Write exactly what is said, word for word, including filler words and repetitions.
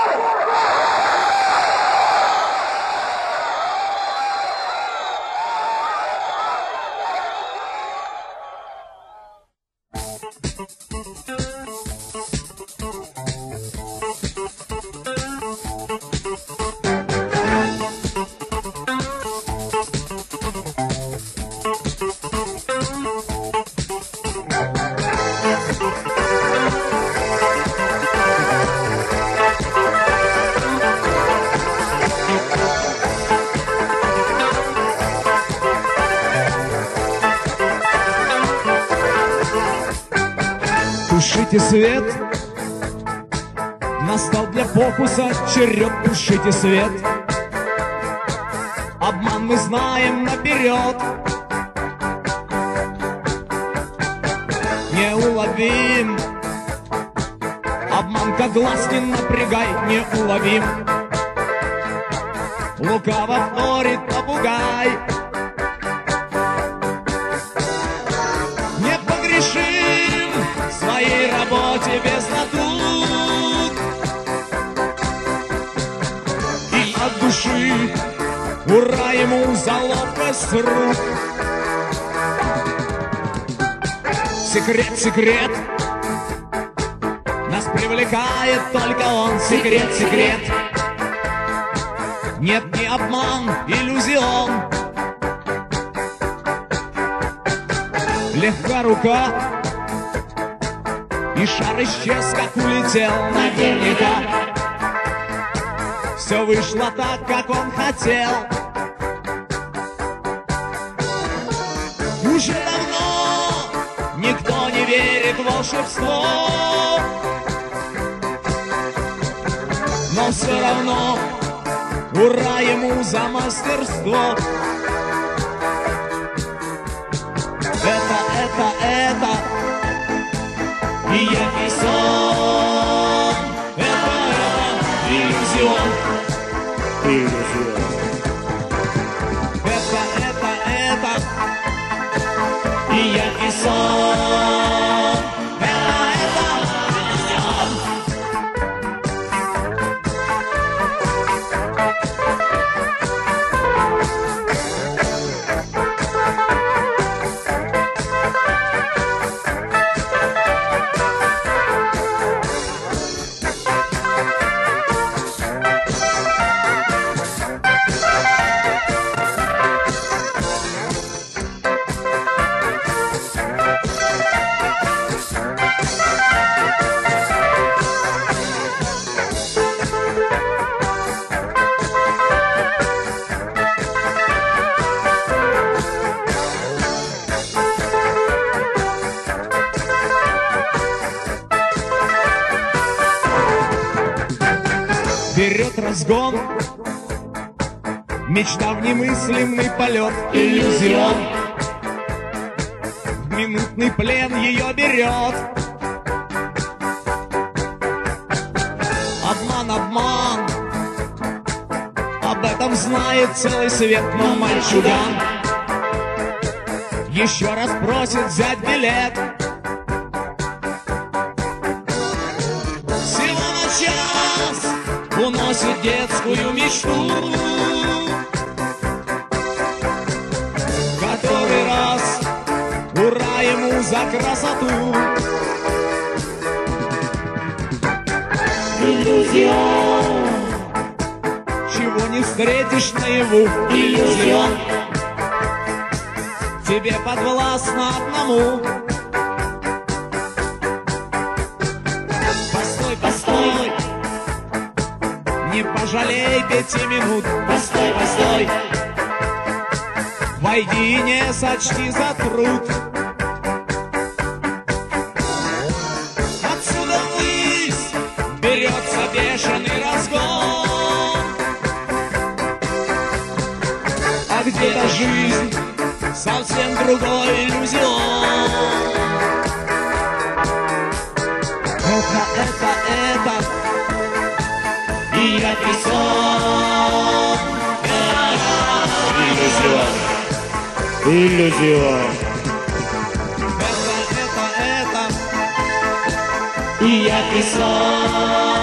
Тушите свет, настал для фокуса черед, тушите свет. Обман мы знаем наперед, неуловим. Обман как глаз не напрягай, неуловим. Лукаво вторит попугай. Не погрешим в своей работе без натуг, и от души ура ему за ловкость рук. Секрет, секрет, нас привлекает только он. Секрет, секрет, нет, не обман, иллюзион. Легка рука, и шар исчез, как улетел наверняка. Все вышло так, как он хотел. Уже давно никто не верит в волшебство, но все равно ура ему за мастерство. Это, это, это и яркий сон. Это, это иллюзион. Иллюзион. Это, это, это и яркий сон. Это, это иллюзион. Вперед разгон, мечта в немыслимый полет, иллюзион. В минутный плен ее берет. Обман, обман, об этом знает целый свет, но мальчуган еще раз просит взять билет. Всего на час уносит детскую мечту, который раз ура ему за красоту. Иллюзион, чего не встретишь наяву. Иллюзион, тебе подвластно одному. Постой, постой, не пожалей пяти минут. Постой, постой, войди и не сочти за труд. Отсюда ввысь берется бешеный разгон, а где-то жизнь совсем другой иллюзион. Это, это, это и яркий сон. Иллюзион. Иллюзион. Это, это, это и яркий сон.